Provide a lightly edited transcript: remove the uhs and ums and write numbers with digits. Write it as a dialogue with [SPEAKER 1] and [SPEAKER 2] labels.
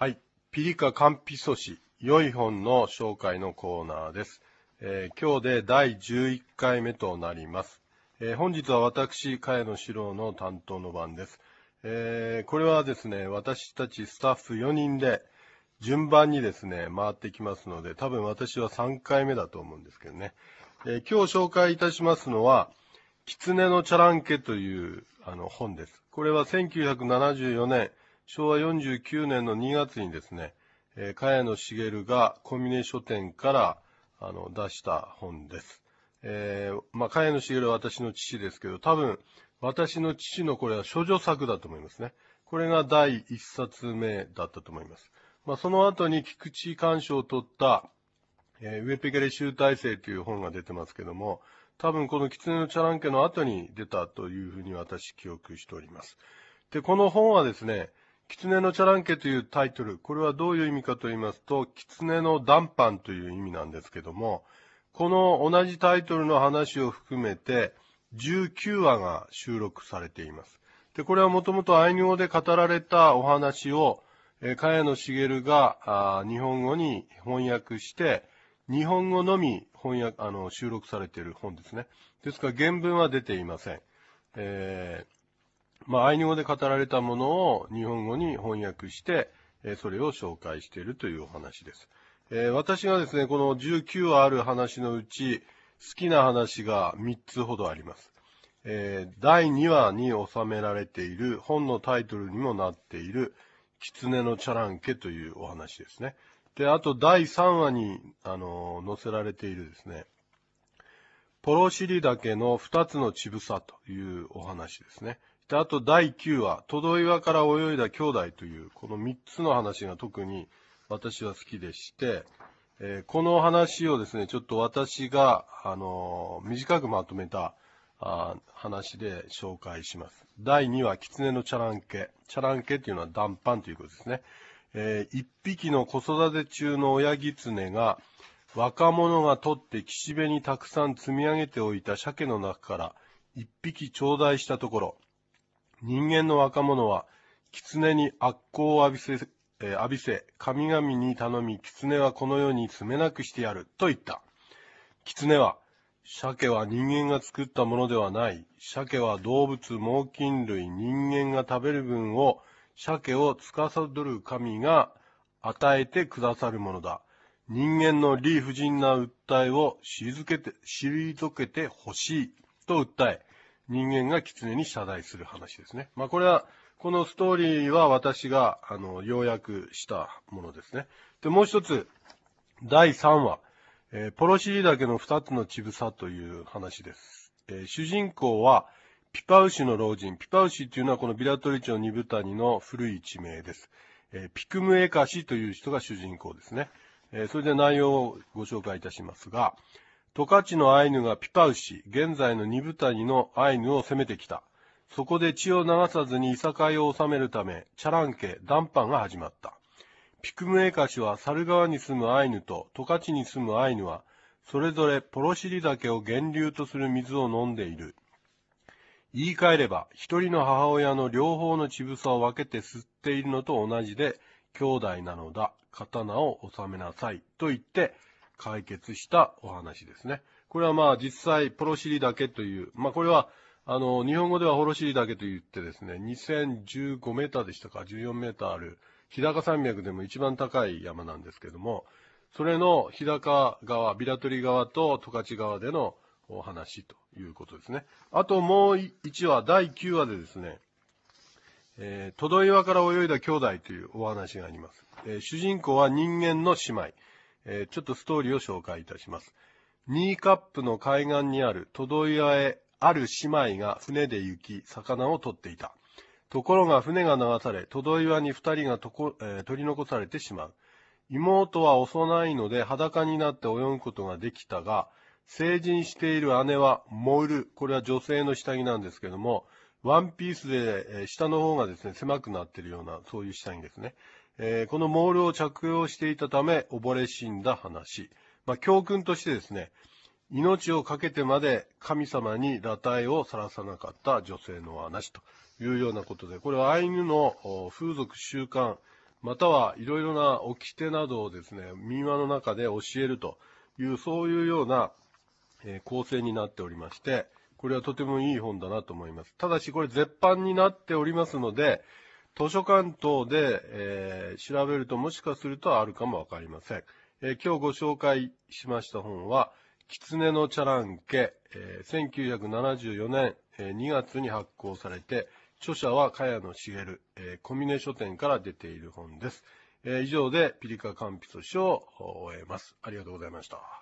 [SPEAKER 1] はい。ピリカカンピソシ、良い本の紹介のコーナーです。今日で第11回目となります。本日は私、茅野史郎の担当の番です。これはですね、私たちスタッフ4人で順番にですね、回ってきますので、多分私は3回目だと思うんですけどね。今日紹介いたしますのは、狐のチャランケという本です。これは1974年、昭和49年の2月にですね、茅野茂が小峰書店から出した本です。茅野茂は私の父ですけど、多分私の父のこれは処女作だと思いますね。これが第1冊目だったと思います。その後に菊池寛賞を取った、ウェペケレ集大成という本が出てますけども、多分この狐のチャランケの後に出たというふうに私記憶しております。で、この本はですね、狐のチャランケというタイトル、これはどういう意味かと言いますと、狐の談判という意味なんですけども、この同じタイトルの話を含めて19話が収録されています。で、これはもともとアイヌ語で語られたお話を、茅野茂が日本語に翻訳して、日本語のみ収録されている本ですね。ですから原文は出ていません。アイヌ語で語られたものを日本語に翻訳して、それを紹介しているというお話です。私がですね、この19話ある話のうち、好きな話が3つほどあります。第2話に収められている本のタイトルにもなっている狐のチャランケというお話ですね。で、あと第3話に載せられているですね、ポロシリ岳の2つの乳房というお話ですね。で、あと第9話、トド岩から泳いだ兄弟というこの3つの話が特に私は好きでして、この話をですね、ちょっと私が短くまとめた話で紹介します。第2話、狐のチャランケ。チャランケっていうのは談判ということですね。一匹の子育て中の親狐が若者が取って岸辺にたくさん積み上げておいた鮭の中から一匹頂戴したところ、人間の若者は狐に悪行を浴びせ、神々に頼み、狐はこの世に住めなくしてやると言った。狐は、鮭は人間が作ったものではない。鮭は動物、猛禽類、人間が食べる分を、鮭を司る神が与えてくださるものだ。人間の理不尽な訴えを退けてほしいと訴え、人間が狐に謝罪する話ですね。このストーリーは私が要約したものですね。で、もう一つ、第3話、ポロシリ岳の2つの乳房という話です。主人公はピパウシの老人。ピパウシというのはこのビラトリ町二部谷の古い地名です。ピクムエカシという人が主人公ですね。それで内容をご紹介いたしますが、十勝のアイヌがピパウシ、現在の二部谷のアイヌを攻めてきた。そこで血を流さずにいさかいを収めるため、チャランケ、談判が始まった。ピクムエカシは猿川に住むアイヌと十勝に住むアイヌは、それぞれポロシリ岳を源流とする水を飲んでいる。言い換えれば、一人の母親の両方の乳房を分けて吸っているのと同じで、兄弟なのだ。刀を収めなさい。と言って解決したお話ですね。これは実際、ポロシリ岳という、これは、日本語ではポロシリ岳と言ってですね、2015メーターでしたか、14メーターある、日高山脈でも一番高い山なんですけども、それの日高川、ビラトリ川と十勝川でのお話ということですね。あともう1話、第9話でですね、トド岩から泳いだ兄弟というお話があります。主人公は人間の姉妹。ちょっとストーリーを紹介いたします。ニーカップの海岸にあるトド岩へある姉妹が船で行き、魚を取っていた。ところが船が流され、トド岩に二人が取り残されてしまう。妹は幼いので裸になって泳ぐことができたが、成人している姉はモール、これは女性の下着なんですけども、ワンピースで下の方がですね、狭くなっているような、そういう下着ですね。このモールを着用していたため、溺れ死んだ話。教訓としてですね、命を懸けてまで神様に裸体を晒さなかった女性の話というようなことで、これはアイヌの風俗習慣、 またはいろいろな掟などをですね、民話の中で教えるという、そういうような構成になっておりまして、これはとてもいい本だなと思います。ただしこれ絶版になっておりますので、図書館等で、調べるともしかするとあるかもわかりません。今日ご紹介しました本は、狐のチャランケ、1974年、2月に発行されて、著者は茅野茂、小峰書店から出ている本です。以上でピリカカンピソ氏を終えます。ありがとうございました。